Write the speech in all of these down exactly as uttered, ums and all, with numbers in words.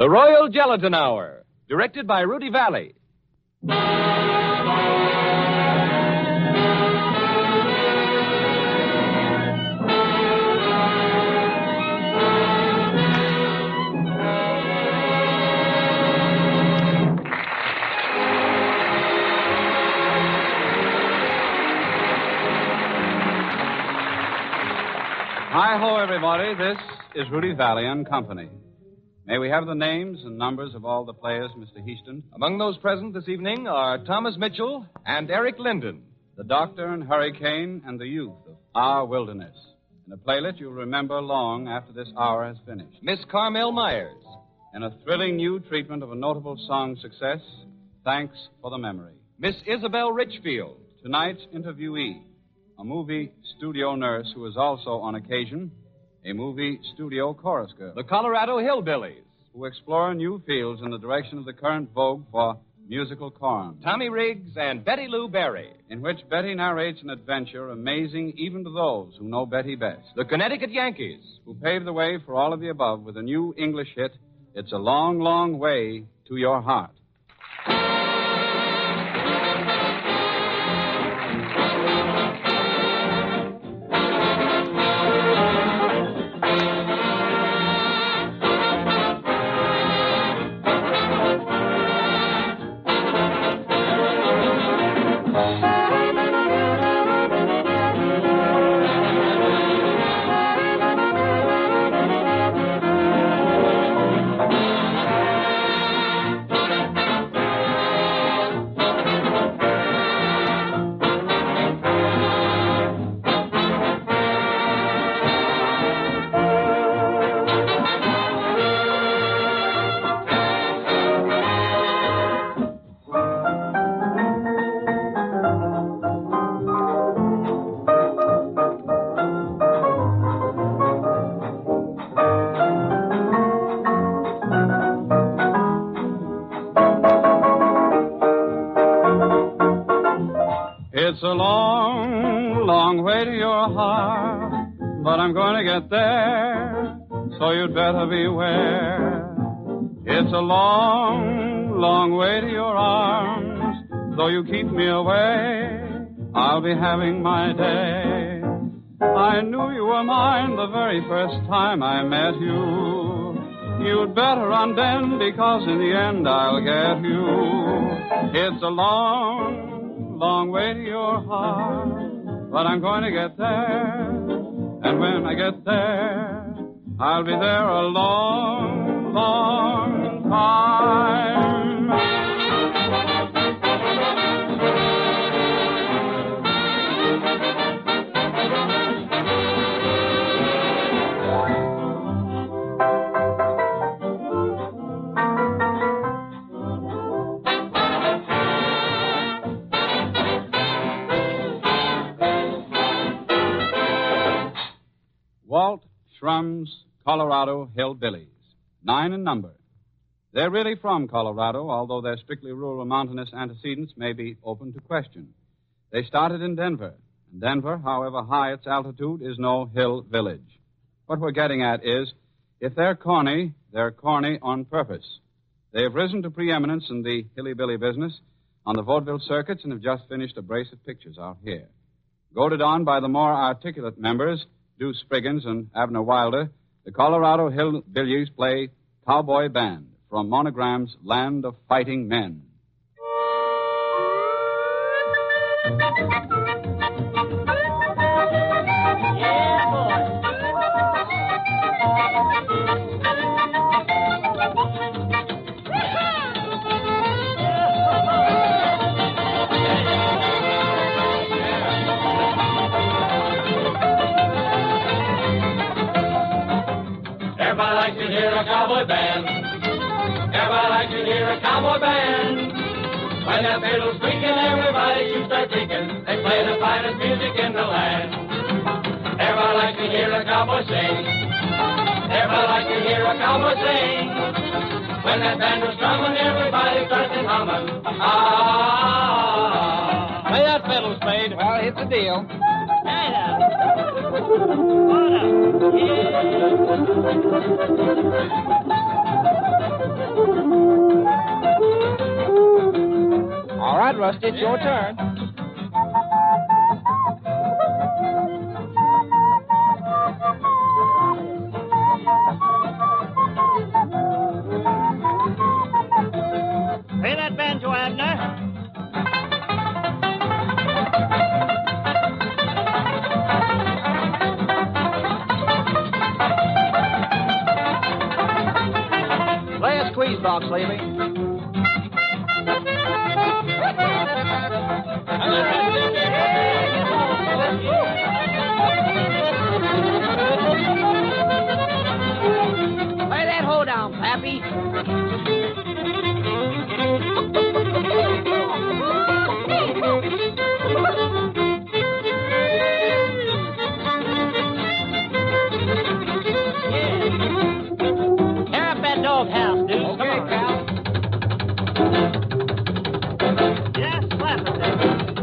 The Royal Gelatin Hour, directed by Rudy Valley. Hi-ho, everybody. This is Rudy Valley and Company. May we have the names and numbers of all the players, Mister Heaston? Among those present this evening are Thomas Mitchell and Eric Linden. The Doctor and Hurricane and the Youth of Our Wilderness. In a playlet you'll remember long after this hour has finished. Miss Carmel Myers. In a thrilling new treatment of a notable song success, Thanks for the Memory. Miss Isabel Richfield. Tonight's interviewee, a movie studio nurse who is also, on occasion, a movie studio chorus girl. The Colorado Hillbillies, who explore new fields in the direction of the current vogue for musical corn. Tommy Riggs and Betty Lou Berry, in which Betty narrates an adventure amazing even to those who know Betty best. The Connecticut Yankees, who paved the way for all of the above with a new English hit, It's a Long, Long Way to Your Heart. It's a long, long way to your heart, but I'm going to get there, so you'd better beware. It's a long, long way to your arms, though you keep me away, I'll be having my day. I knew you were mine the very first time I met you. You'd better run then, because in the end I'll get you. It's a long, long way to your heart, but I'm going to get there. And when I get there, I'll be there a long, long time. Walt Schrumm's Colorado Hillbillies, nine in number. They're really from Colorado, although their strictly rural mountainous antecedents may be open to question. They started in Denver, and Denver, however high its altitude, is no hill village. What we're getting at is, if they're corny, they're corny on purpose. They have risen to preeminence in the hilly-billy business on the vaudeville circuits and have just finished a brace of pictures out here. Goaded on by the more articulate members, Deuce Spriggins and Abner Wilder, the Colorado Hillbillies play Cowboy Band from Monogram's Land of Fighting Men. Yeah, boy. Everybody likes to hear a cowboy band. Everybody likes to hear a cowboy band. When that fiddle's squeaking, everybody shoots their freaking. They play the finest music in the land. Everybody likes to hear a cowboy sing. Everybody likes to hear a cowboy sing. When that band was drumming, everybody starts in humming. Ah. Play that fiddle, Spade. Well, it's a deal. Rusty. It's your turn. Play that banjo, Abner. Play a squeeze box, Levy. Play that hold down, Pappy. Tear up that doghouse, dude. Okay, Come on. Cal. Just slap it there.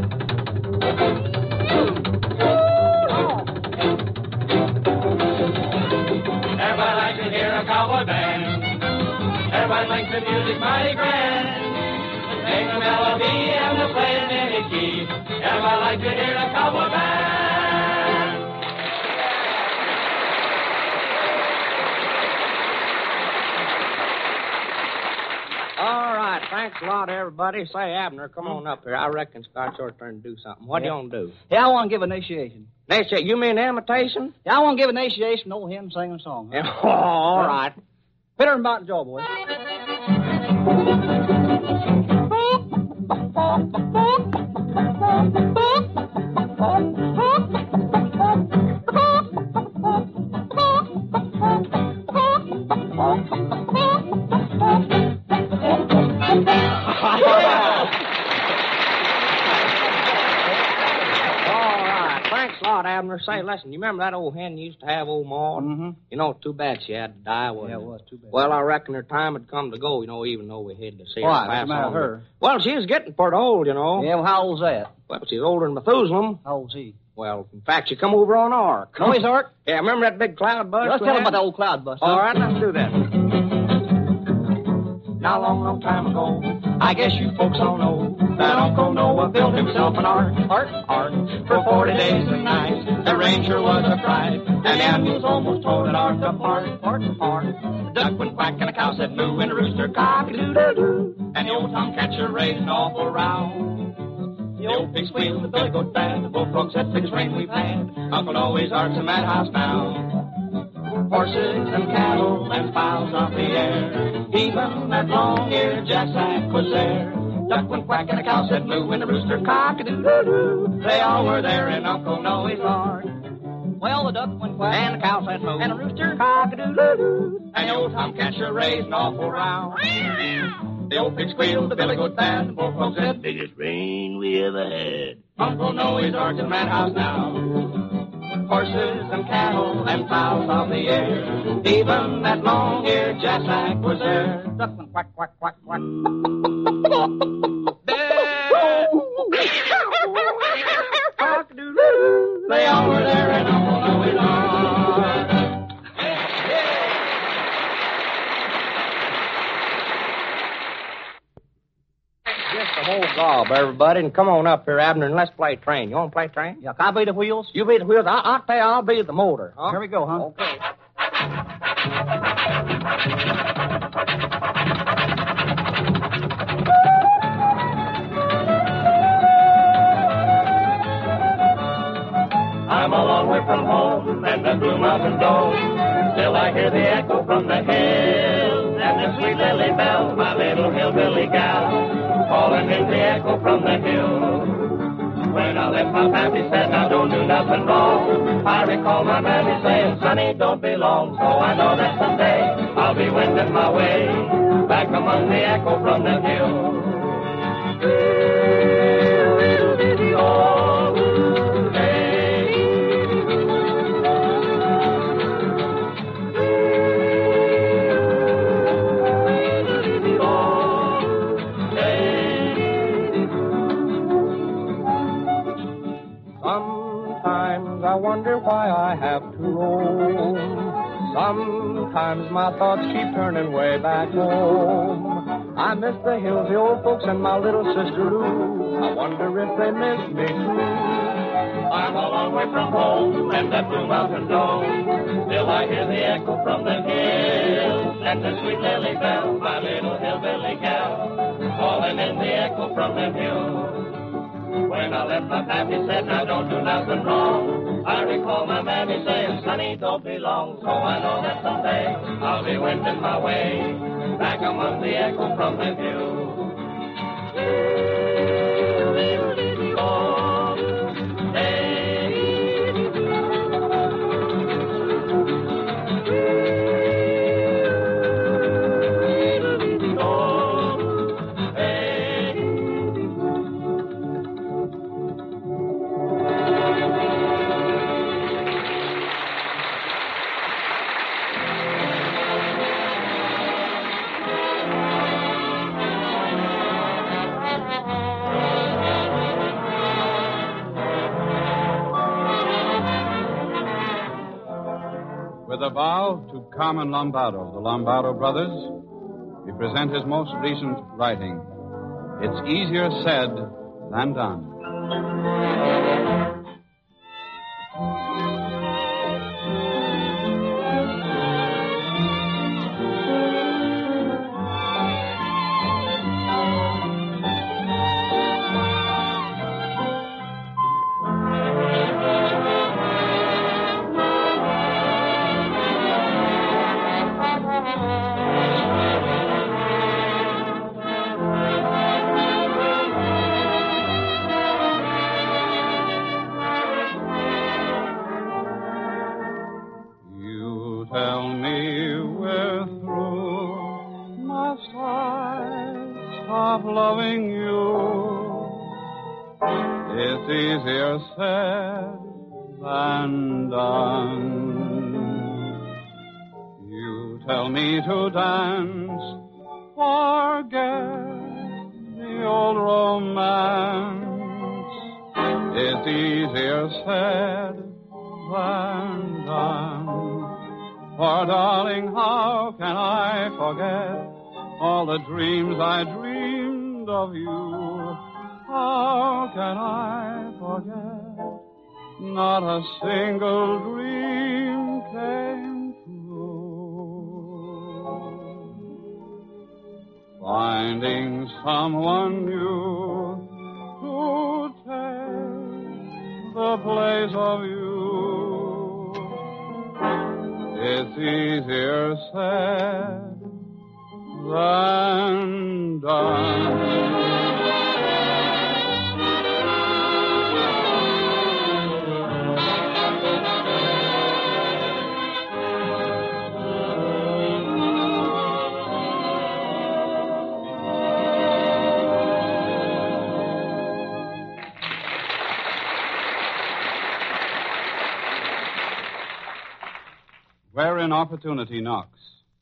Everybody likes to hear a cowboy band. Everybody thinks the music mighty grand. They sing the melody and they play it in any key. Everybody likes to hear a cowboy band. All right, thanks a lot, everybody. Say, Abner, come on up here. I reckon it's about your turn to do something. What do you want to do? Yeah, I want to give initiation. Next, you mean imitation? Yeah, I want to give initiation to old him singing a song. Huh? Yeah, all right. Hit her about the jaw, boy. Abner, say, listen, you remember that old hen used to have old Maud? Mm-hmm. You know, too bad she had to die, wasn't Yeah, it? it was too bad. Well, I reckon her time had come to go, you know, even though we had to see her Why? pass What's the matter on. with her? Well, she was getting pretty old, you know. Yeah, well, how old's that? Well, she's older than Methuselah. How old's he? Well, in fact, she come over on Ark. Oh, he's Ark? Yeah, remember that big cloud bust? Let's we tell him had? about the old cloud bust. All huh? right, let's do that. Now, a long, long time ago, I guess you folks all know that Uncle Noah built himself an ark. Ark, ark, for forty days and nights. The rain sure was a fright, and the animals almost tore that ark apart. Ark, ark. The duck went quack and the cow said moo, and the rooster cock-a-doodle-doo, and the old tomcatcher raised an awful row. The old pig squealed, the billy goat bad, the bullfrog said, "Biggest rain we've had. Uncle Noah's ark's in that house now." Horses and cattle and fowls off the air. Even that long-eared jacksack was there. Duck went quack and the cow said moo, and the rooster cock-a-doodle-doo. They all were there in Uncle Noah's ark. Well, the duck went quack. And the cow said moo. And the rooster cock-a-doodle-doo. And the old tomcatcher raised an awful row. The old pig squealed, the billy goat bad, the bullfrog said, "Biggest rain we ever had." Uncle Noah's ark's in that house now. Horses and cattle and fowls of the air. Even that long-eared jacksack was there. Duck went quack, quack, quack, quack. Cock-a-doodle-doo. They all were there in Uncle Noah's ark. Just a whole gob, everybody, and come on up here, Abner, and let's play train. You want to play train? Yeah, can I be the wheels? You be the wheels. I- I'll tell you, I'll be the motor. Huh? Here we go, huh? Okay. I'm a long way from home and the Blue Mountain Dome. Still I hear the echo from the hills and the sweet lily bell, my little hillbilly gal, calling in the echo from the hills. When I left my pappy said, now don't do nothing wrong, I recall my mammy saying, sonny, don't be long. So I know that someday I'll be wending my way back among the echo from the hills. Sometimes I wonder why I have to roam. Sometimes my thoughts keep turning way back home. I miss the hills, the old folks, and my little sister Lou. I wonder if they miss me too. I'm a long way from home and that blue mountain dome. Still I hear the echo from the hills and the sweet lily bell, my little hillbilly gal, calling in the echo from the hills. When I left my pappy said, now don't do nothing wrong. I recall my mammy saying, sonny, don't be long. So I know that someday I'll be wending my way back among the echo from the hills. With a bow to Carmen Lombardo, the Lombardo brothers, we present his most recent writing, It's Easier Said Than Done. Tell me we're through. Must I stop loving you? It's easier said than done. You tell me to dance, forget the old romance. It's easier said than done. For, darling, how can I forget all the dreams I dreamed of you? How can I forget? Not a single dream came true. Finding someone new to take the place of you, it's easier said than done. Wherein Opportunity Knocks.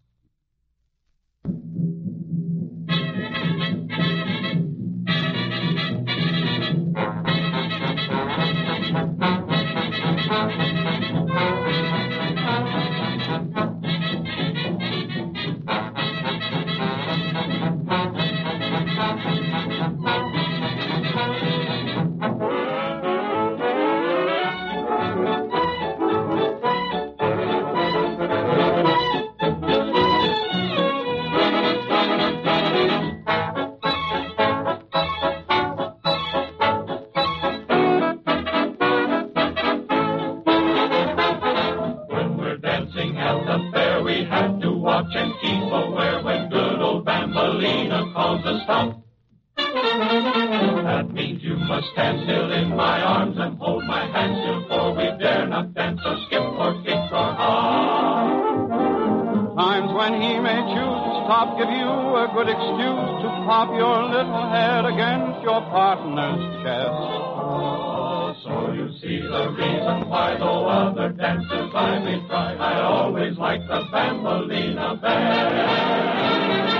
That means you must stand still in my arms and hold my hand still, for we dare not dance or skip or kick or hop. Times when he may choose to stop, give you a good excuse to pop your little head against your partner's chest. Oh, so you see the reason why, though other dances I may try, I always like the Bambolina band.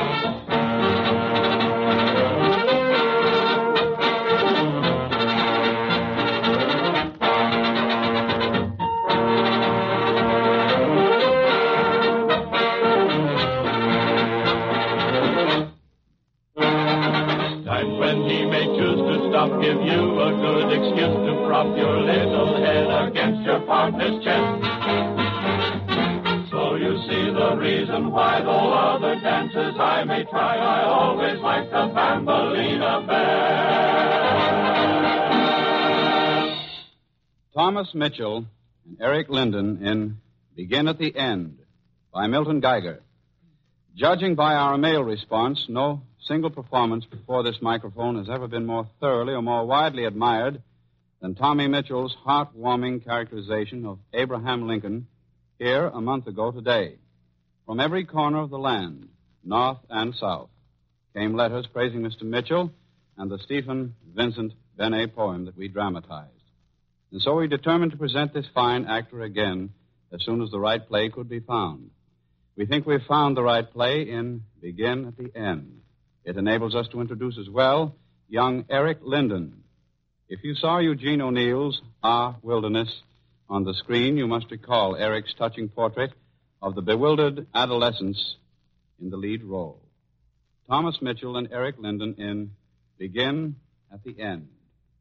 up give you a good excuse to prop your little head against your partner's chest. So you see the reason why, though other dances I may try, I always like the Bambolina band. Thomas Mitchell and Eric Linden in Begin at the End by Milton Geiger. Judging by our mail response, no single performance before this microphone has ever been more thoroughly or more widely admired than Tommy Mitchell's heartwarming characterization of Abraham Lincoln here a month ago today. From every corner of the land, north and south, came letters praising Mister Mitchell and the Stephen Vincent Benet poem that we dramatized. And so we determined to present this fine actor again as soon as the right play could be found. We think we've found the right play in Begin at the End. It enables us to introduce as well young Eric Linden. If you saw Eugene O'Neill's Our Wilderness on the screen, you must recall Eric's touching portrait of the bewildered adolescents in the lead role. Thomas Mitchell and Eric Linden in Begin at the End.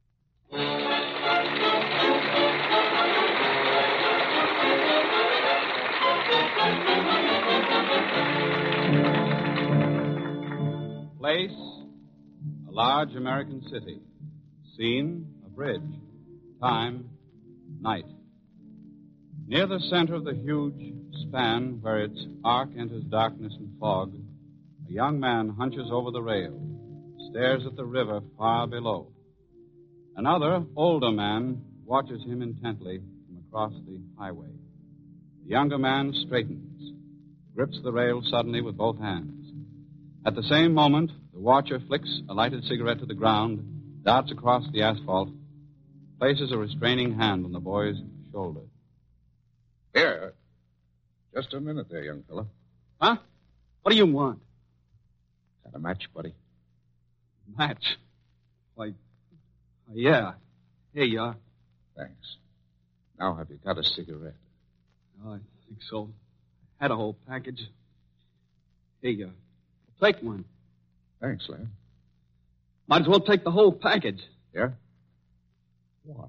Place, a large American city. Scene, a bridge. Time, night. Near the center of the huge span where its arc enters darkness and fog, a young man hunches over the rail, stares at the river far below. Another, older man watches him intently from across the highway. The younger man straightens, grips the rail suddenly with both hands. At the same moment, the watcher flicks a lighted cigarette to the ground, darts across the asphalt, places a restraining hand on the boy's shoulder. Here. Just a minute there, young fellow. Huh? What do you want? Got a match, buddy? Match? Why, yeah. Here you are. Thanks. Now, have you got a cigarette? Oh, I think so. Had a whole package. Here you are. Take one. Thanks, lad. Might as well take the whole package. Yeah? Why?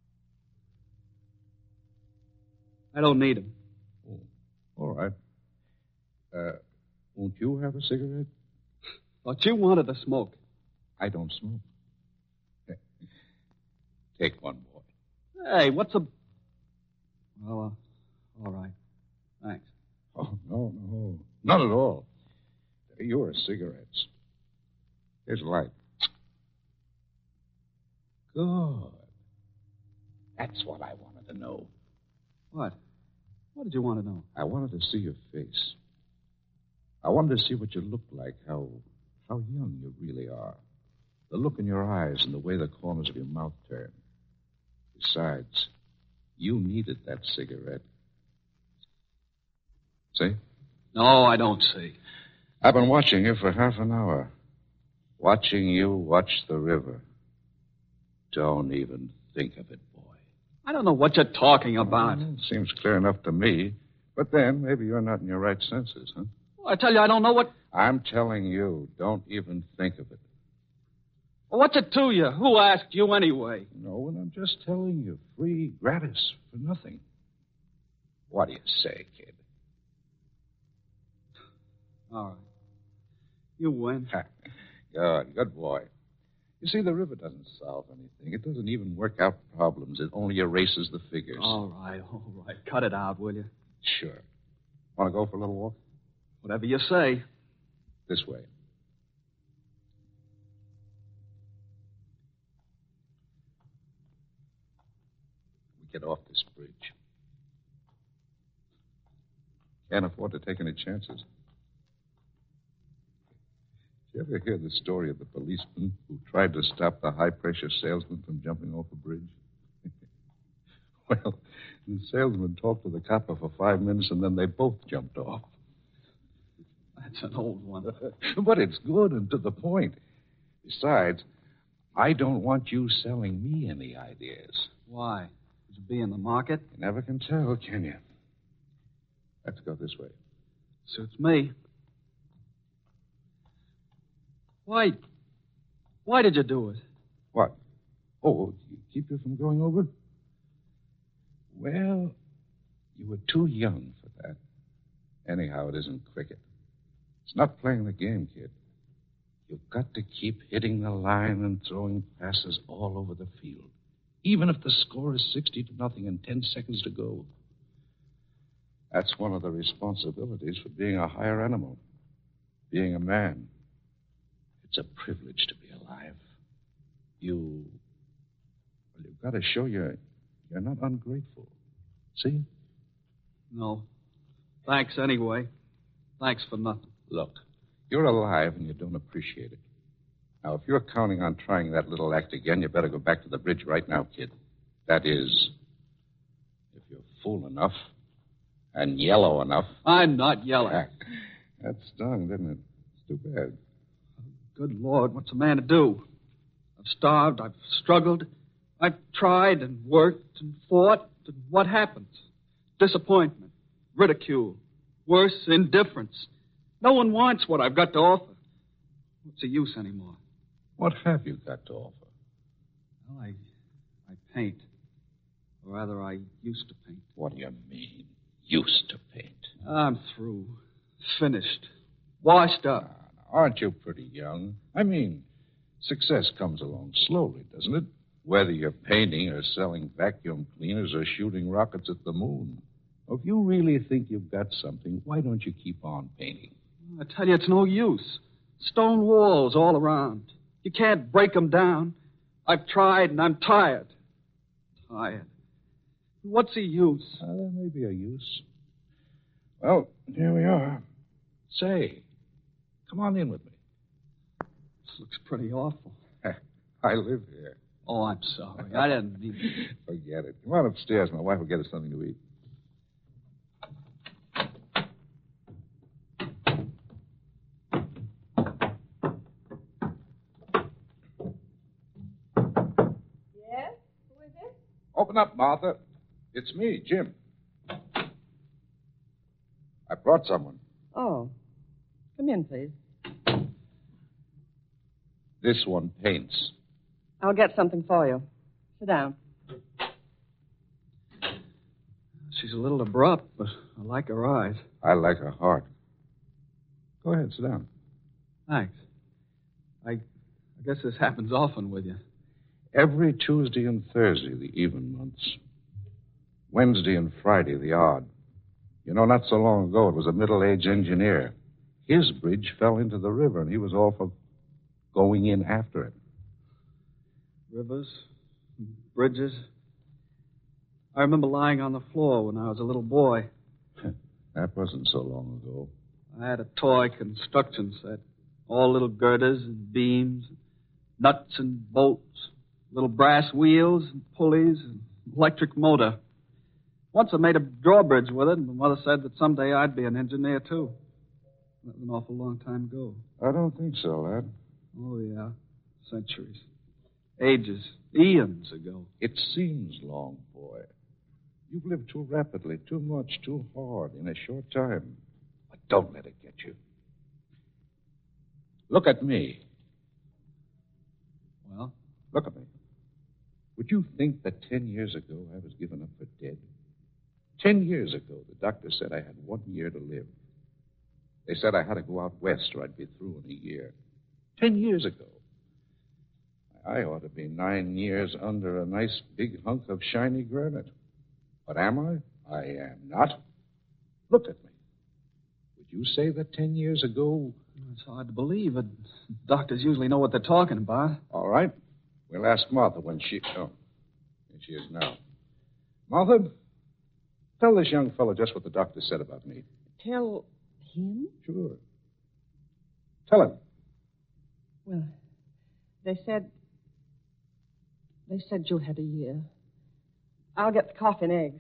I don't need them. Oh, all right. Uh, won't you have a cigarette? Thought you wanted to smoke. I don't smoke. Take one, boy. Hey, what's a... Well, uh, all right. Thanks. Oh, no, no. Not at all. You're cigarettes. Here's a light. Good. That's what I wanted to know. What? What did you want to know? I wanted to see your face. I wanted to see what you looked like, how how young you really are. The look in your eyes and the way the corners of your mouth turn. Besides, you needed that cigarette. See? No, I don't see. I've been watching you for half an hour. Watching you watch the river. Don't even think of it, boy. I don't know what you're talking about. Well, seems clear enough to me. But then, maybe you're not in your right senses, huh? Well, I tell you, I don't know what... I'm telling you, don't even think of it. Well, what's it to you? Who asked you anyway? No, and I'm just telling you, free, gratis, for nothing. What do you say, kid? All right. You win. Good, good boy. You see, the river doesn't solve anything. It doesn't even work out problems. It only erases the figures. All right, all right. Cut it out, will you? Sure. Want to go for a little walk? Whatever you say. This way. We get off this bridge. Can't afford to take any chances. Did you ever hear the story of the policeman who tried to stop the high-pressure salesman from jumping off a bridge? Well, the salesman talked to the copper for five minutes, and then they both jumped off. That's an old one. But it's good and to the point. Besides, I don't want you selling me any ideas. Why? Would you be in the market? You never can tell, can you? Let's go this way. Suits me. Why? Why did you do it? What? Oh, you keep you from going over? Well, you were too young for that. Anyhow, it isn't cricket. It's not playing the game, kid. You've got to keep hitting the line and throwing passes all over the field, even if the score is sixty to nothing and ten seconds to go. That's one of the responsibilities for being a higher animal, being a man. It's a privilege to be alive. You, well, you've got to show you're, you're not ungrateful. See? No. Thanks anyway. Thanks for nothing. Look, you're alive and you don't appreciate it. Now, if you're counting on trying that little act again, you better go back to the bridge right now, kid. That is, if you're fool enough and yellow enough. I'm not yelling. That stung, didn't it? It's too bad. Good Lord, what's a man to do? I've starved, I've struggled, I've tried and worked and fought, and what happens? Disappointment, ridicule, worse, indifference. No one wants what I've got to offer. What's the use anymore? What have you got to offer? Well, I, I paint. Or rather, I used to paint. What do you mean, used to paint? I'm through. Finished. Washed up. Ah, aren't you pretty young? I mean, success comes along slowly, doesn't it? Whether you're painting or selling vacuum cleaners or shooting rockets at the moon. If you really think you've got something, why don't you keep on painting? I tell you, it's no use. Stone walls all around. You can't break them down. I've tried, and I'm tired. Tired. What's the use? Uh, there may be a use. Well, here we are. Say, come on in with me. This looks pretty awful. I live here. Oh, I'm sorry. I didn't mean... Forget it. Come on upstairs. My wife will get us something to eat. Yes? Who is it? Open up, Martha. It's me, Jim. I brought someone. Oh. Come in, please. This one paints. I'll get something for you. Sit down. She's a little abrupt, but I like her eyes. I like her heart. Go ahead, sit down. Thanks. I, I guess this happens often with you. Every Tuesday and Thursday, the even months. Wednesday and Friday, the odd. You know, not so long ago, it was a middle-aged engineer. His bridge fell into the river, and he was all for going in after it. Rivers, bridges. I remember lying on the floor when I was a little boy. That wasn't so long ago. I had a toy construction set. All little girders and beams, nuts and bolts, little brass wheels and pulleys and electric motor. Once I made a drawbridge with it, and my mother said that someday I'd be an engineer, too. That was an awful long time ago. I don't think so, lad. Oh, yeah. Centuries. Ages. Eons ago. It seems long, boy. You've lived too rapidly, too much, too hard in a short time. But don't let it get you. Look at me. Well? Look at me. Would you think that ten years ago I was given up for dead? Ten years ago, the doctor said I had one year to live. They said I had to go out west or I'd be through in a year. Ten years ago. I ought to be nine years under a nice big hunk of shiny granite. But am I? I am not. Look at me. Would you say that ten years ago... It's hard to believe, but doctors usually know what they're talking about. All right. We'll ask Martha when she... Oh, here she is now. Martha, tell this young fellow just what the doctor said about me. Tell him? Sure. Tell him. Well, they said... They said you had a year. I'll get the coffee and eggs.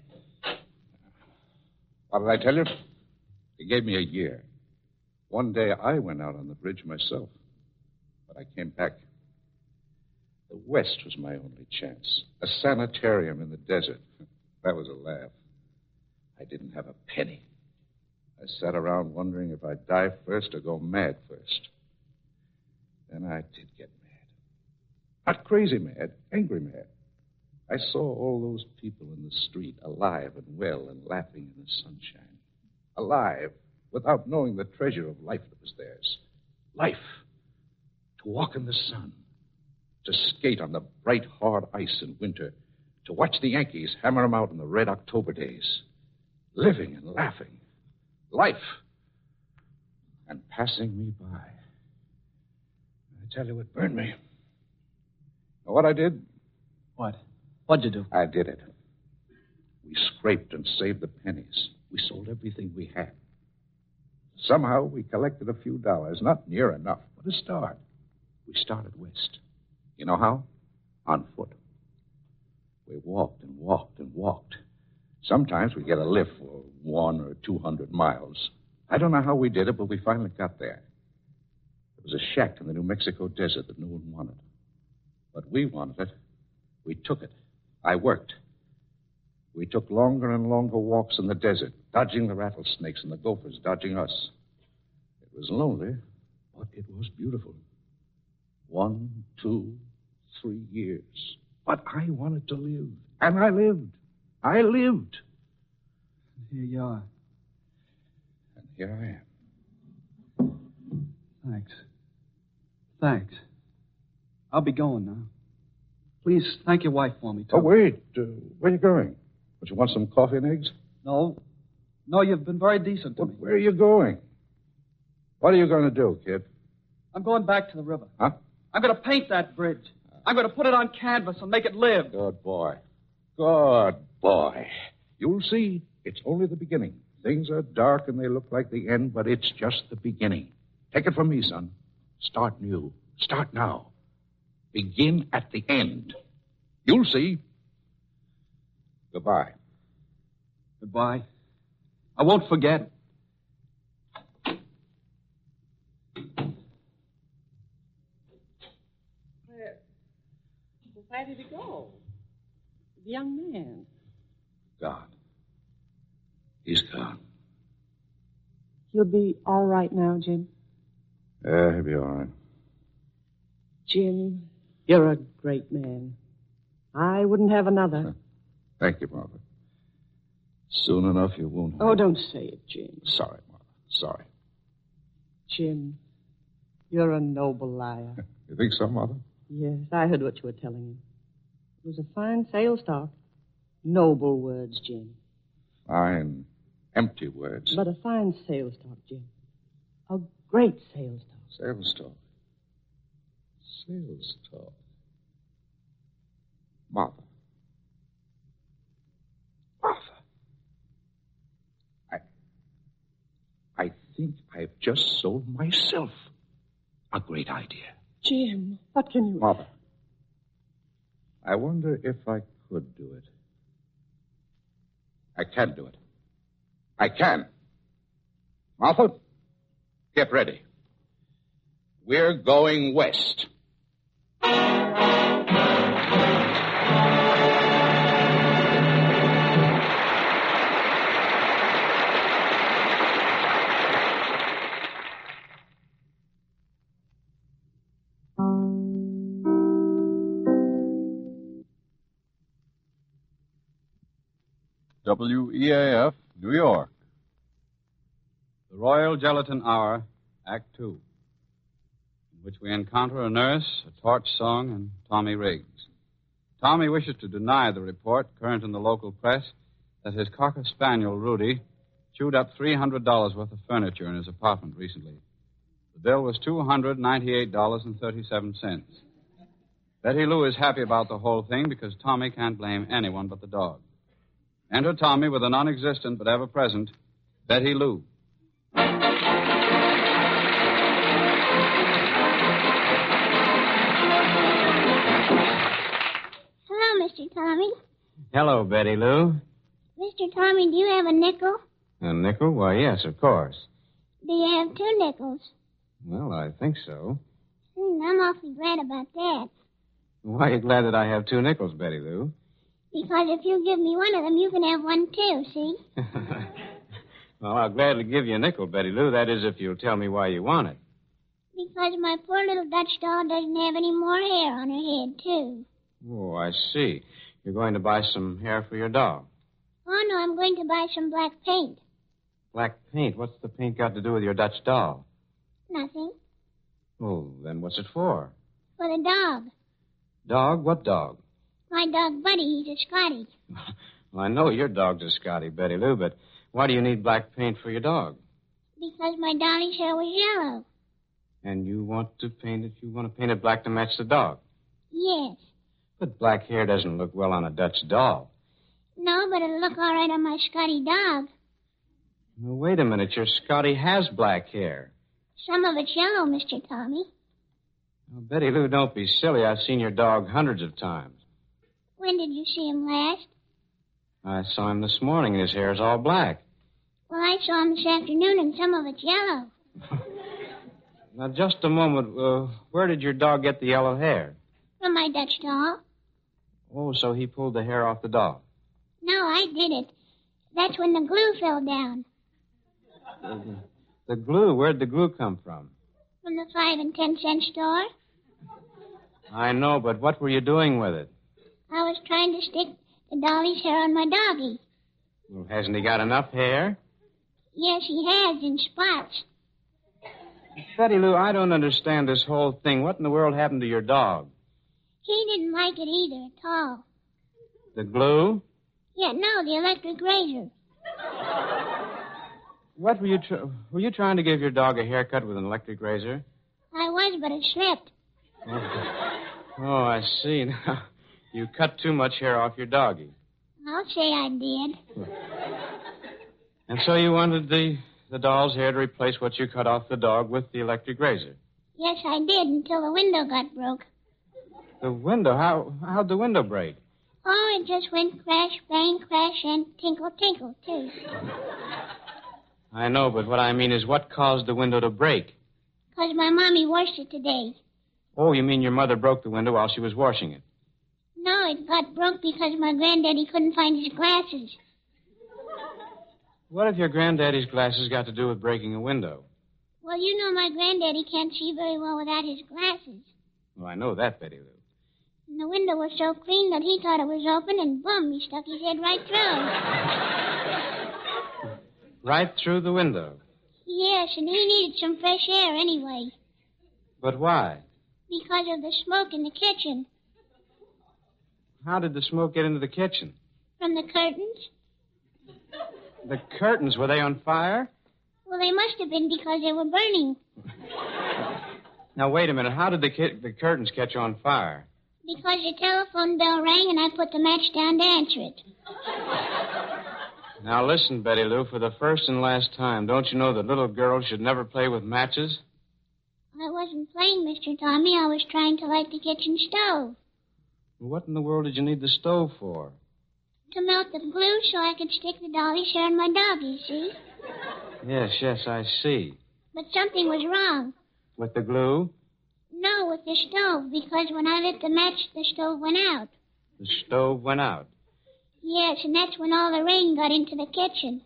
What did I tell you? He gave me a year. One day I went out on the bridge myself. But I came back. The West was my only chance. A sanitarium in the desert. That was a laugh. I didn't have a penny. I sat around wondering if I'd die first or go mad first. Then I did get mad. Not crazy mad, angry mad. I saw all those people in the street, alive and well and laughing in the sunshine. Alive, without knowing the treasure of life that was theirs. Life. To walk in the sun. To skate on the bright, hard ice in winter. To watch the Yankees hammer them out in the red October days. Living and laughing. Life. And passing me by. I tell you, it burned me. Know what I did? What? What'd you do? I did it. We scraped and saved the pennies. We sold everything we had. Somehow we collected a few dollars. Not near enough, but a start. We started west. You know how? On foot. We walked and walked and walked. Sometimes we get a lift for one or two hundred miles. I don't know how we did it, but we finally got there. There was a shack in the New Mexico desert that no one wanted. But we wanted it. We took it. I worked. We took longer and longer walks in the desert, dodging the rattlesnakes and the gophers, dodging us. It was lonely, but it was beautiful. One, two, three years. But I wanted to live. And I lived. I lived. Here you are. And here I am. Thanks. Thanks. I'll be going now. Please thank your wife for me, too. Oh, wait. Uh, where are you going? Don't you want some coffee and eggs? No. No, you've been very decent to Well, me. where are you going? What are you going to do, kid? I'm going back to the river. Huh? I'm going to paint that bridge. I'm going to put it on canvas and make it live. Good boy. Good boy. You'll see. It's only the beginning. Things are dark and they look like the end, but it's just the beginning. Take it from me, son. Start new. Start now. Begin at the end. You'll see. Goodbye. Goodbye. I won't forget. Where, where did he go? The young man. Gone. He's gone. He'll be all right now, Jim. Yeah, he'll be all right. Jim, you're a great man. I wouldn't have another. Thank you, Martha. Soon enough, you won't have... Oh, don't say it, Jim. Sorry, Martha. Sorry. Jim, you're a noble liar. You think so, Martha? Yes, I heard what you were telling him. It was a fine sales talk. Noble words, Jim. Fine, empty words. But a fine sales talk, Jim. A great sales talk. Sales talk. Sales talk. Martha. Martha. I... I think I've just sold myself a great idea. Jim, what can you... Martha. I wonder if I could do it. I can do it. I can. Martha, get ready. We're going west. W E A F, New York. The Royal Gelatin Hour, Act Two, in which we encounter a nurse, a torch song, and Tommy Riggs. Tommy wishes to deny the report, current in the local press, that his Cocker Spaniel, Rudy, chewed up three hundred dollars worth of furniture in his apartment recently. The bill was two hundred ninety-eight dollars and thirty-seven cents. Betty Lou is happy about the whole thing because Tommy can't blame anyone but the dog. Enter Tommy with a non-existent but ever-present Betty Lou. Hello, Mister Tommy. Hello, Betty Lou. Mister Tommy, do you have a nickel? A nickel? Why, yes, of course. Do you have two nickels? Well, I think so. Hmm, I'm awfully glad about that. Why are you glad that I have two nickels, Betty Lou? Because if you give me one of them, you can have one too, see? Well, I'll gladly give you a nickel, Betty Lou. That is, if you'll tell me why you want it. Because my poor little Dutch doll doesn't have any more hair on her head, too. Oh, I see. You're going to buy some hair for your dog. Oh, no, I'm going to buy some black paint. Black paint? What's the paint got to do with your Dutch doll? Nothing. Oh, then what's it for? For the dog. Dog? What dog? My dog, Buddy. He's a Scotty. Well, I know your dog's a Scotty, Betty Lou, but why do you need black paint for your dog? Because my dolly's hair was yellow. And you want to paint it, you want to paint it black to match the dog? Yes. But black hair doesn't look well on a Dutch doll. No, but it'll look all right on my Scotty dog. Well, wait a minute. Your Scotty has black hair. Some of it's yellow, Mister Tommy. Well, Betty Lou, don't be silly. I've seen your dog hundreds of times. When did you see him last? I saw him this morning, and his hair is all black. Well, I saw him this afternoon, and some of it's yellow. Now, just a moment. Uh, where did your dog get the yellow hair? From my Dutch doll. Oh, so he pulled the hair off the dog. No, I did it. That's when the glue fell down. The, the glue? Where'd the glue come from? From the five and ten cent store. I know, but what were you doing with it? I was trying to stick the dolly's hair on my doggy. Well, hasn't he got enough hair? Yes, he has, in spots. Betty Lou, I don't understand this whole thing. What in the world happened to your dog? He didn't like it either at all. The glue? Yeah, no, the electric razor. What were you tr- were you trying to give your dog a haircut with an electric razor? I was, but it slipped. Oh, oh I see. Now, you cut too much hair off your doggy. I'll say I did. And so you wanted the, the doll's hair to replace what you cut off the dog with the electric razor? Yes, I did, until the window got broke. The window? How, how'd the window break? Oh, it just went crash, bang, crash, and tinkle, tinkle, too. I know, but what I mean is what caused the window to break? Because my mommy washed it today. Oh, you mean your mother broke the window while she was washing it? No, it got broke because my granddaddy couldn't find his glasses. What have your granddaddy's glasses got to do with breaking a window? Well, you know my granddaddy can't see very well without his glasses. Well, I know that, Betty Lou. And the window was so clean that he thought it was open, and boom, he stuck his head right through. Right through the window? Yes, and he needed some fresh air anyway. But why? Because of the smoke in the kitchen. How did the smoke get into the kitchen? From the curtains. The curtains, were they on fire? Well, they must have been because they were burning. Now, wait a minute. How did the, ki- the curtains catch on fire? Because the telephone bell rang and I put the match down to answer it. Now, listen, Betty Lou, for the first and last time, don't you know that little girls should never play with matches? I wasn't playing, Mister Tommy. I was trying to light the kitchen stove. What in the world did you need the stove for? To melt the glue so I could stick the dolly's hair on my dog, you see? Yes, yes, I see. But something was wrong. With the glue? No, with the stove, because when I lit the match, the stove went out. The stove went out? Yes, and that's when all the rain got into the kitchen.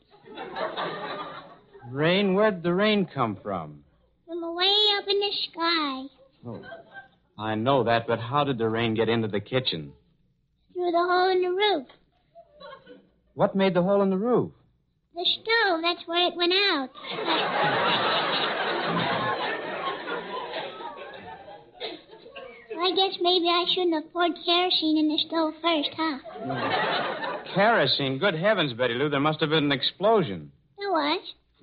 Rain? Where'd the rain come from? From away up in the sky. Oh, I know that, but how did the rain get into the kitchen? Through the hole in the roof. What made the hole in the roof? The stove, that's where it went out. I guess maybe I shouldn't have poured kerosene in the stove first, huh? Kerosene? Good heavens, Betty Lou, there must have been an explosion. There was.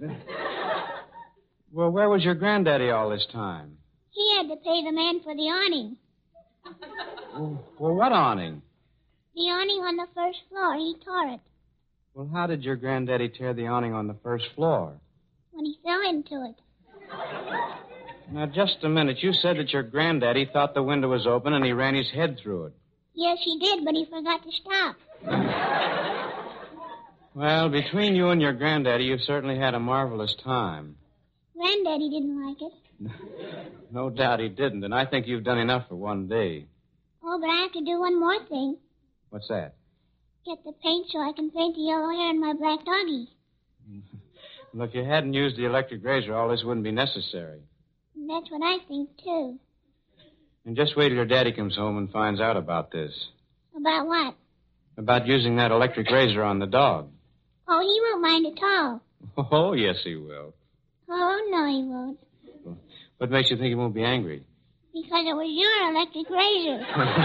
Well, where was your granddaddy all this time? He had to pay the man for the awning. Well, what awning? The awning on the first floor. He tore it. Well, how did your granddaddy tear the awning on the first floor? When he fell into it. Now, just a minute. You said that your granddaddy thought the window was open and he ran his head through it. Yes, he did, but he forgot to stop. Well, between you and your granddaddy, you've certainly had a marvelous time. Granddaddy didn't like it. No doubt he didn't, and I think you've done enough for one day. Oh, but I have to do one more thing. What's that? Get the paint so I can paint the yellow hair in my black doggy. Well, if you hadn't used the electric razor, all this wouldn't be necessary. That's what I think, too. And just wait till your daddy comes home and finds out about this. About what? About using that electric razor on the dog. Oh, he won't mind at all. Oh, yes, he will. Oh, no, he won't. What makes you think he won't be angry? Because it was your electric razor.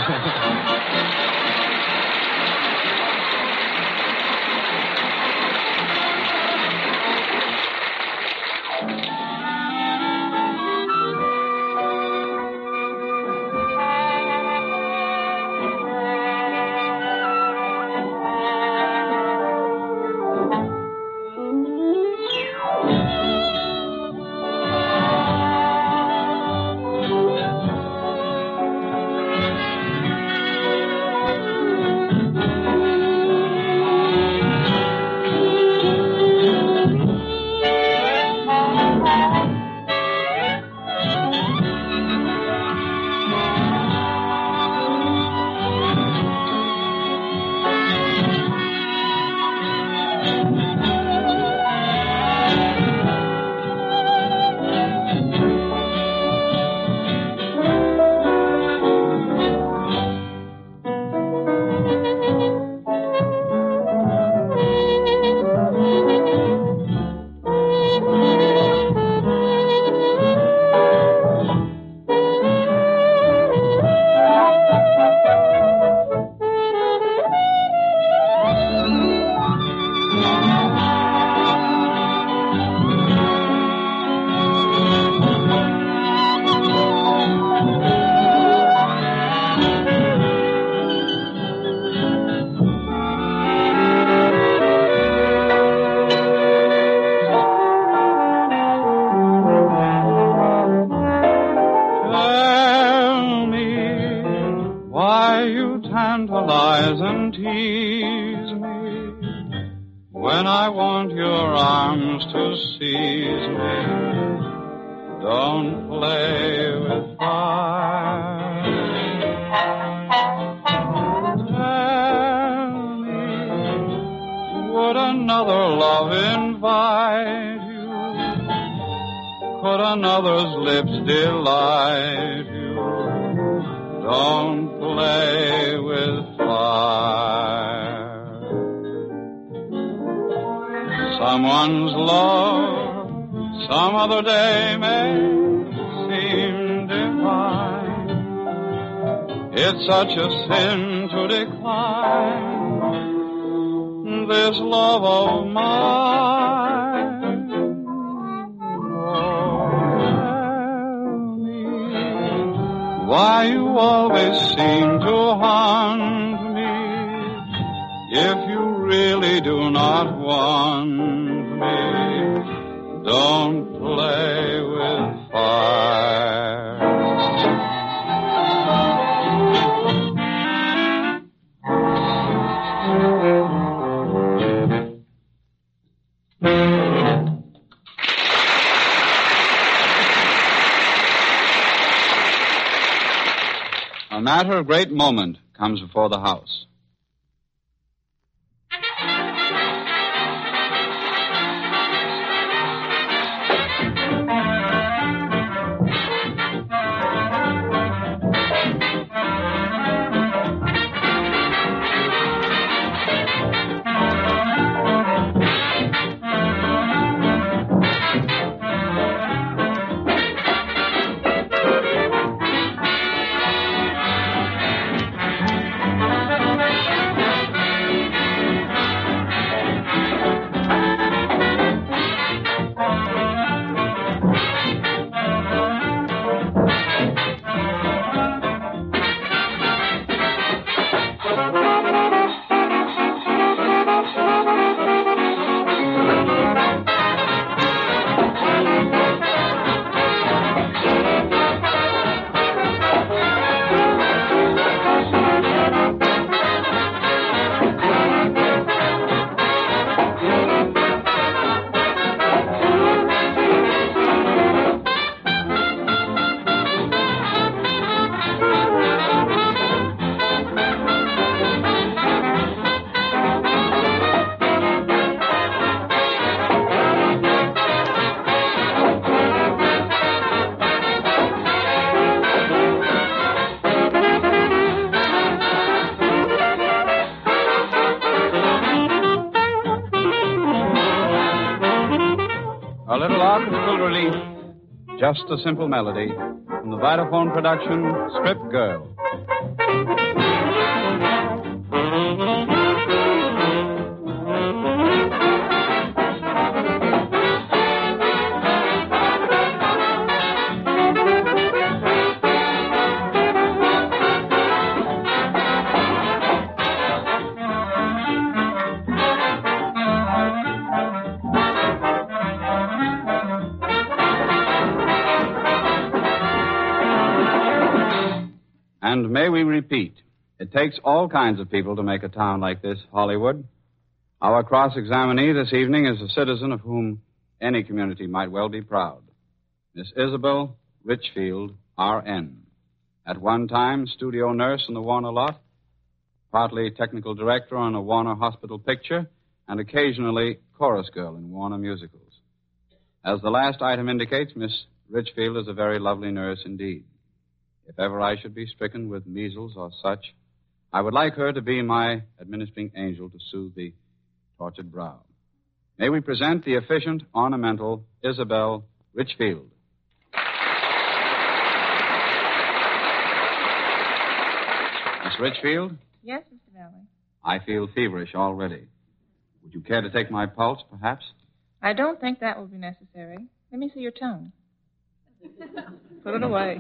tantalize and tease me when I want your arms to seize me. Don't play with fire. Tell me, would another love invite you? Could another's lips delight you? Don't play with fire. Someone's love some other day may seem divine. It's such a sin to decline this love of mine. Oh, tell me why you always seem to haunt me. If you really do not want me, don't play with fire. A matter of great moment comes before the house. little orchestral relief, just a simple melody, from the Vitaphone production, Script Girl. And may we repeat, it takes all kinds of people to make a town like this, Hollywood. Our cross-examinee this evening is a citizen of whom any community might well be proud. Miss Isabel Richfield, R N At one time, studio nurse in the Warner lot, partly technical director on a Warner hospital picture, and occasionally chorus girl in Warner musicals. As the last item indicates, Miss Richfield is a very lovely nurse indeed. If ever I should be stricken with measles or such, I would like her to be my administering angel to soothe the tortured brow. May we present the efficient, ornamental Isabel Richfield. Miss Richfield? Yes, Mister Valley. I feel feverish already. Would you care to take my pulse, perhaps? I don't think that will be necessary. Let me see your tongue. Put it away.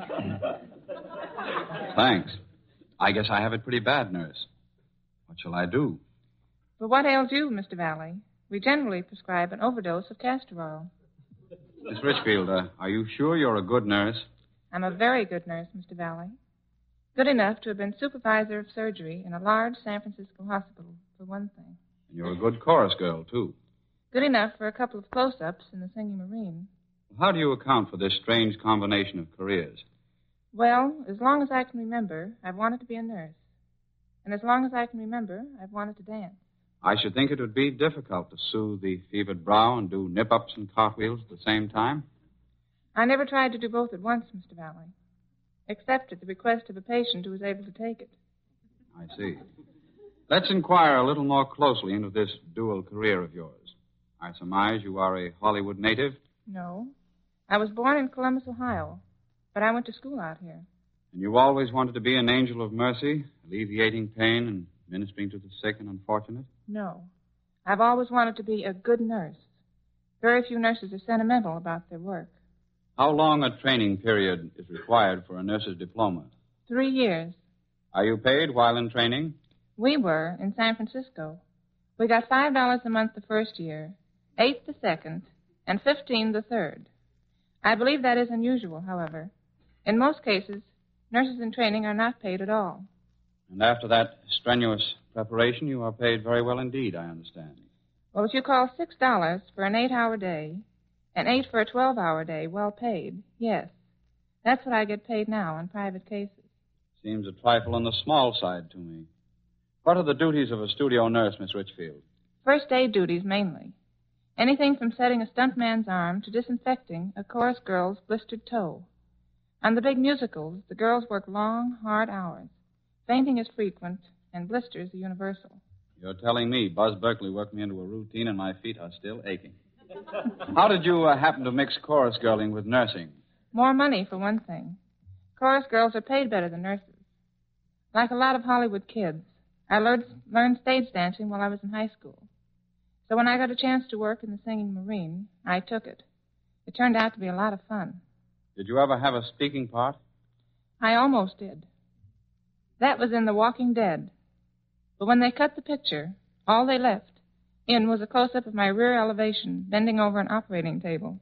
Thanks. I guess I have it pretty bad, nurse. What shall I do? For what ails you, Mister Valley, we generally prescribe an overdose of castor oil. Miss Richfield, uh, are you sure you're a good nurse? I'm a very good nurse, Mister Valley. Good enough to have been supervisor of surgery in a large San Francisco hospital, for one thing. And you're a good chorus girl, too. Good enough for a couple of close-ups in the Singing Marine. How do you account for this strange combination of careers? Well, as long as I can remember, I've wanted to be a nurse. And as long as I can remember, I've wanted to dance. I should think it would be difficult to soothe the fevered brow and do nip-ups and cartwheels at the same time. I never tried to do both at once, Mister Valley, except at the request of a patient who was able to take it. I see. Let's inquire a little more closely into this dual career of yours. I surmise you are a Hollywood native? No. I was born in Columbus, Ohio, but I went to school out here. And you always wanted to be an angel of mercy, alleviating pain and ministering to the sick and unfortunate? No. I've always wanted to be a good nurse. Very few nurses are sentimental about their work. How long a training period is required for a nurse's diploma? Three years. Are you paid while in training? We were in San Francisco. We got five dollars a month the first year, eight the second, and fifteen the third. I believe that is unusual, however. In most cases, nurses in training are not paid at all. And after that strenuous preparation, you are paid very well indeed, I understand. Well, if you call six dollars for an eight-hour day and eight for a twelve-hour day well paid, yes. That's what I get paid now in private cases. Seems a trifle on the small side to me. What are the duties of a studio nurse, Miss Richfield? First aid duties, mainly. Anything from setting a stuntman's arm to disinfecting a chorus girl's blistered toe. On the big musicals, the girls work long, hard hours. Fainting is frequent, and blisters are universal. You're telling me Buzz Berkeley worked me into a routine and my feet are still aching. How did you uh, happen to mix chorus girling with nursing? More money, for one thing. Chorus girls are paid better than nurses. Like a lot of Hollywood kids, I learned, learned stage dancing while I was in high school. So when I got a chance to work in the Singing Marine, I took it. It turned out to be a lot of fun. Did you ever have a speaking part? I almost did. That was in The Walking Dead. But when they cut the picture, all they left in was a close-up of my rear elevation bending over an operating table.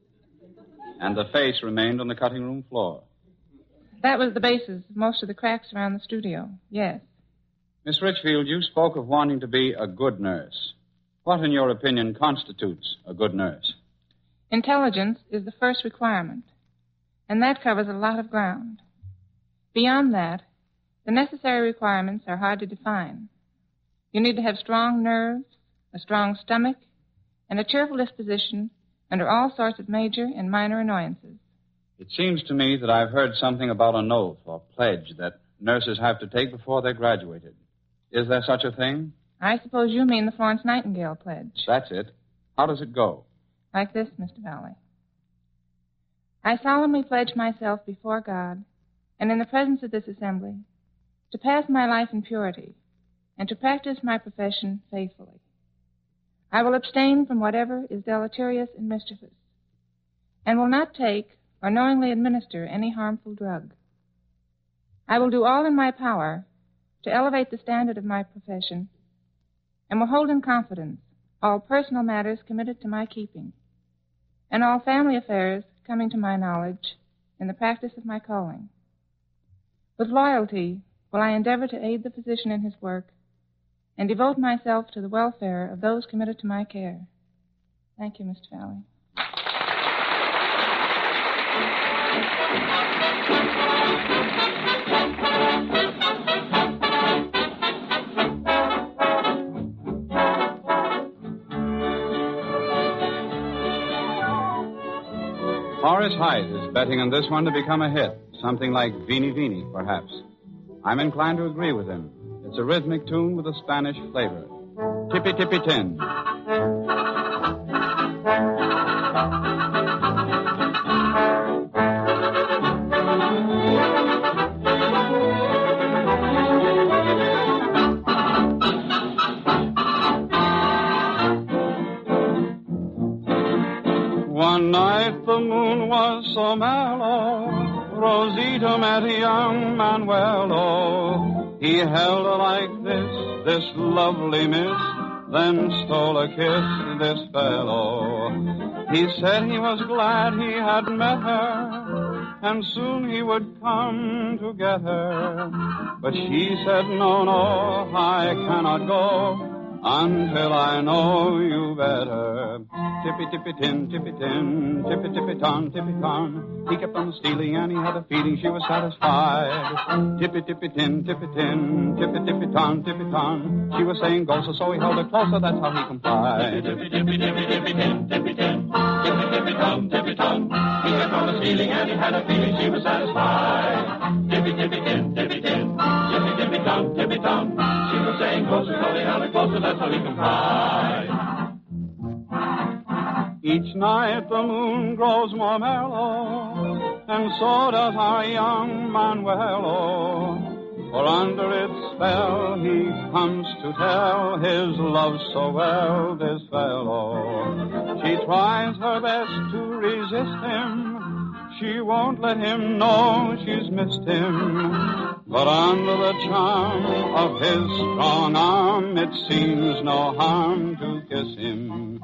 And the face remained on the cutting room floor. That was the basis of most of the cracks around the studio, yes. Miss Richfield, you spoke of wanting to be a good nurse. What, in your opinion, constitutes a good nurse? Intelligence is the first requirement, and that covers a lot of ground. Beyond that, the necessary requirements are hard to define. You need to have strong nerves, a strong stomach, and a cheerful disposition under all sorts of major and minor annoyances. It seems to me that I've heard something about an oath or pledge that nurses have to take before they're graduated. Is there such a thing? I suppose you mean the Florence Nightingale pledge. That's it. How does it go? like this, Mister Valley. I solemnly pledge myself before God and in the presence of this assembly to pass my life in purity and to practice my profession faithfully. I will abstain from whatever is deleterious and mischievous, and will not take or knowingly administer any harmful drug. I will do all in my power to elevate the standard of my profession, and will hold in confidence all personal matters committed to my keeping, and all family affairs coming to my knowledge in the practice of my calling. With loyalty will I endeavor to aid the physician in his work and devote myself to the welfare of those committed to my care. Thank you, Mister Valley. Horace Heidt is betting on this one to become a hit, something like Vini Vini, perhaps. I'm inclined to agree with him. It's a rhythmic tune with a Spanish flavor. Tippy Tippy Tin. One night the moon was so mellow, Rosita met a young Manuelo. He held her like this, this lovely miss, then stole a kiss, this fellow. He said he was glad he had met her, and soon he would come to get her. But she said, no, no, I cannot go until I know you better. Tippy, tippy, tin, tippy, tin, tippy, tippy, ton, tippy, ton. He kept on stealing and he had a feeling she was satisfied. Tippy, tippy, tin, tippy, tin, tippy, tippy, ton, tippy, ton. She was saying go, so, so he held her closer, that's how he complied. Tippy, tippy, tippy, tippy, tin, tippy, tin, tippy, tippy, ton, tippy, ton. He kept on stealing and he had a feeling she was satisfied. Tippy, tippy, tin, tippy, tin, tippy, tippy, ton, tippy, ton. She was saying go, so, so he held her closer, that's how he complied. Each night the moon grows more mellow, and so does our young Manuelo. For under its spell he comes to tell his love so well, this fellow. She tries her best to resist him, she won't let him know she's missed him. But under the charm of his strong arm, it seems no harm to kiss him.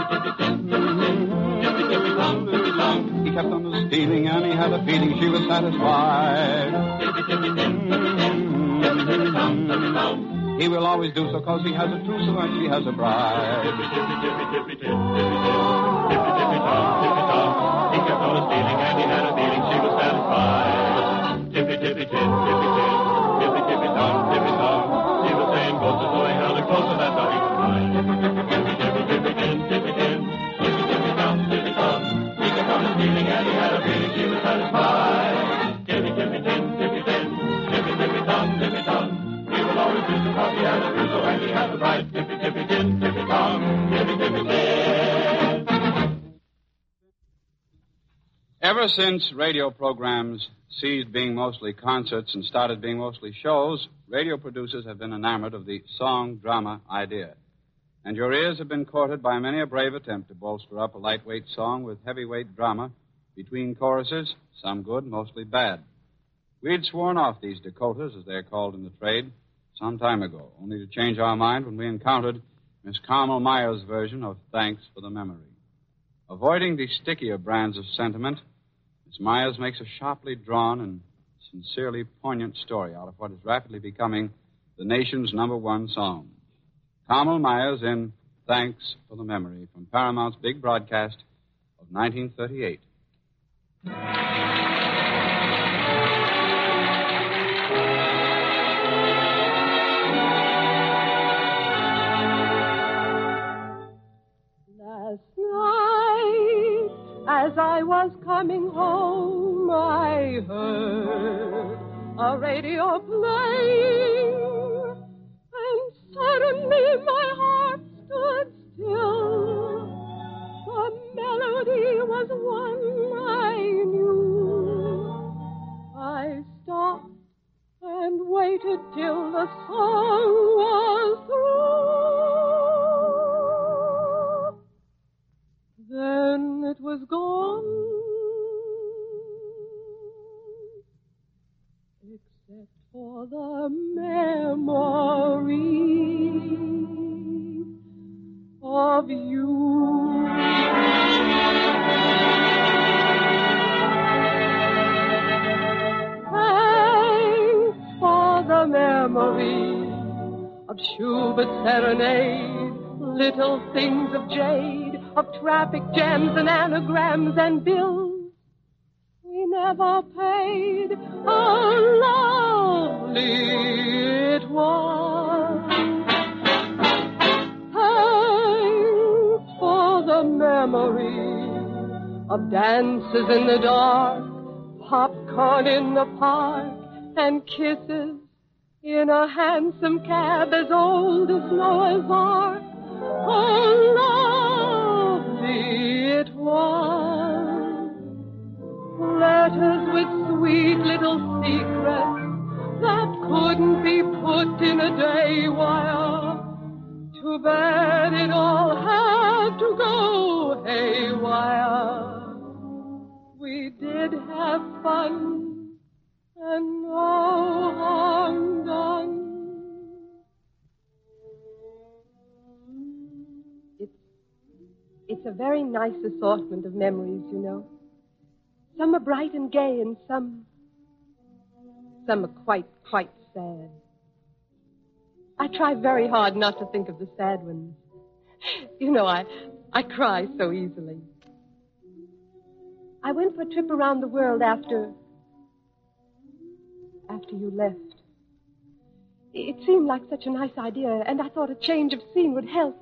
He kept on stealing and he had a feeling she was satisfied. He will always do so cause he has a trousseau and she has a bride. He kept on stealing and he had a feeling she was satisfied. Tippy, tippy, tin, tippy, tin, tippy, tippy, tom, tippy, tom. She was saying closer, so he held her closer, that's how he complied. Tippy, tippy, tippy, tin, tippy, tin, tippy, tippy, tom, tippy, tom. He kept on stealing and he had a feeling she was satisfied. Tippy, tippy, tin, tippy, tin, tippy, tippy, tom, tippy, tom. He will always do so cause he has a trousseau and he has a bride. Tippy, tippy, tin, tippy, tom, tippy, tippy, tin. Ever since radio programs ceased being mostly concerts and started being mostly shows, radio producers have been enamored of the song-drama idea. And your ears have been courted by many a brave attempt to bolster up a lightweight song with heavyweight drama between choruses, some good, mostly bad. We'd sworn off these Dakotas, as they're called in the trade, some time ago, only to change our mind when we encountered Miss Carmel Myers' version of Thanks for the Memory. Avoiding the stickier brands of sentiment, Miss Myers makes a sharply drawn and sincerely poignant story out of what is rapidly becoming the nation's number one song. Carmel Myers in Thanks for the Memory from Paramount's big broadcast of nineteen thirty-eight. As I was coming home, I heard a radio playing, and suddenly my heart stood still. The was one I knew. I stopped and waited till the song was through. Then it was gone, except for the memory of you. Thanks for the memory of Schubert's serenade, little things of jade, of traffic jams and anagrams and bills we never paid. How lovely it was. Thanks for the memory of dances in the dark, popcorn in the park, and kisses in a handsome cab as old as Noah's Ark. Oh, lovely it was. Letters with sweet little secrets that couldn't be put in a day wire. Too bad it all had to go haywire. We did have fun, and no harm done. It's, it's a very nice assortment of memories, you know. Some are bright and gay, and some, some are quite, quite sad. I try very hard not to think of the sad ones. You know, I, I cry so easily. I went for a trip around the world after, after you left. It seemed like such a nice idea, and I thought a change of scene would help.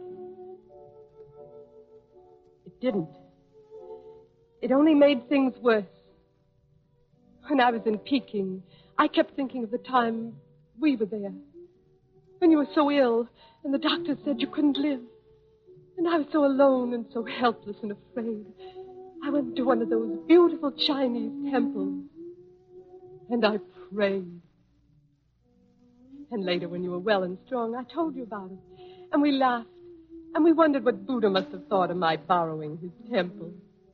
It didn't. It only made things worse. When I was in Peking, I kept thinking of the time we were there. When you were so ill, and the doctor said you couldn't live. And I was so alone and so helpless and afraid. I went to one of those beautiful Chinese temples, and I prayed. And later, when you were well and strong, I told you about it. And we laughed, and we wondered what Buddha must have thought of my borrowing his temple.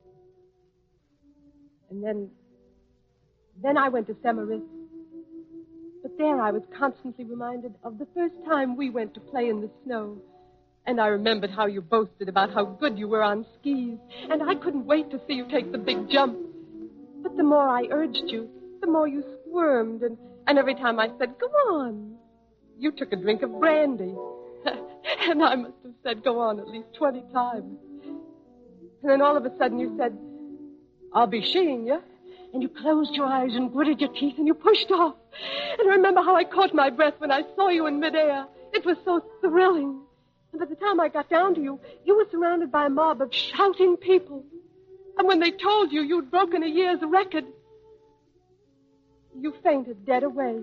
And then, then I went to Semirith. But there I was constantly reminded of the first time we went to play in the snow. And I remembered how you boasted about how good you were on skis. And I couldn't wait to see you take the big jump. But the more I urged you, the more you squirmed. And, and every time I said, go on, you took a drink of brandy. And I must have said, go on, at least twenty times. And then all of a sudden you said, I'll be seeing you. And you closed your eyes and gritted your teeth and you pushed off. And I remember how I caught my breath when I saw you in midair. It was so thrilling. And by the time I got down to you, you were surrounded by a mob of shouting people. And when they told you you'd broken a year's record, you fainted dead away.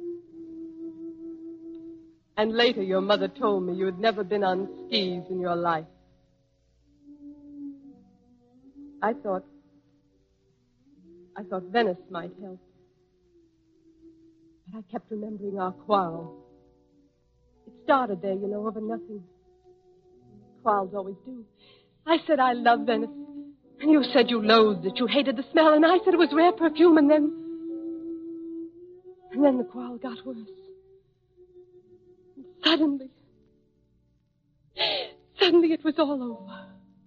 And later your mother told me you had never been on skis in your life. I thought, I thought Venice might help. But I kept remembering our quarrel. It started there, you know, over nothing. Quarrels always do. I said I love Venice. And you said you loathed it. You hated the smell. And I said it was rare perfume. And then... And then the quarrel got worse. And suddenly... Suddenly it was all over.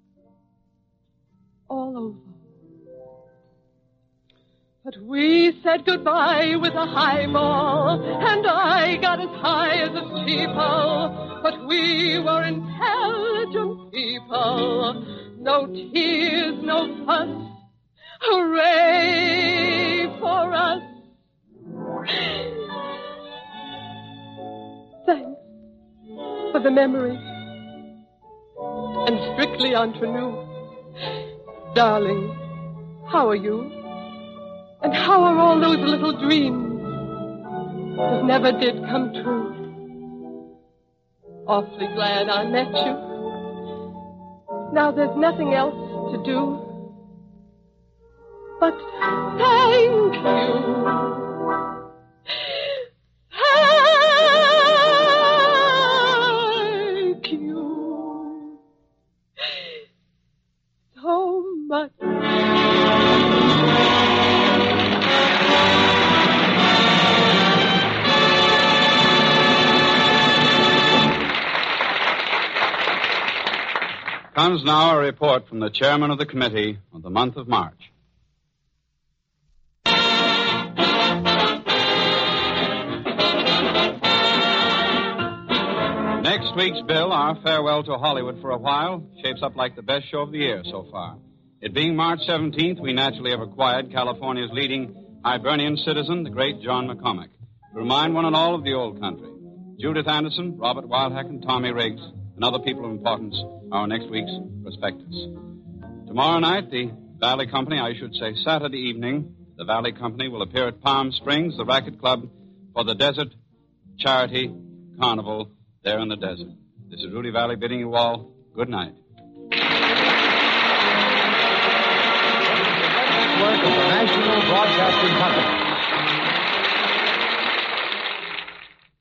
All over. But we said goodbye with a highball, and I got as high as a steeple. But we were intelligent people. No tears, no fuss. Hooray for us. Thanks for the memory. And strictly entre nous. Darling, how are you? And how are all those little dreams that never did come true? Awfully glad I met you. Now there's nothing else to do but thank you. Thank you so much. Comes now a report from the chairman of the committee of the month of March. Next week's bill, our farewell to Hollywood for a while, shapes up like the best show of the year so far. It being March seventeenth, we naturally have acquired California's leading Hibernian citizen, the great John McCormick, to remind one and all of the old country. Judith Anderson, Robert Wildhack, and Tommy Riggs, and other people of importance, are next week's prospectus. Tomorrow night, the Valley Company, I should say Saturday evening, the Valley Company will appear at Palm Springs, the Racket Club, for the Desert Charity Carnival there in the desert. This is Rudy Valley bidding you all good night. Work of the National Broadcasting Company.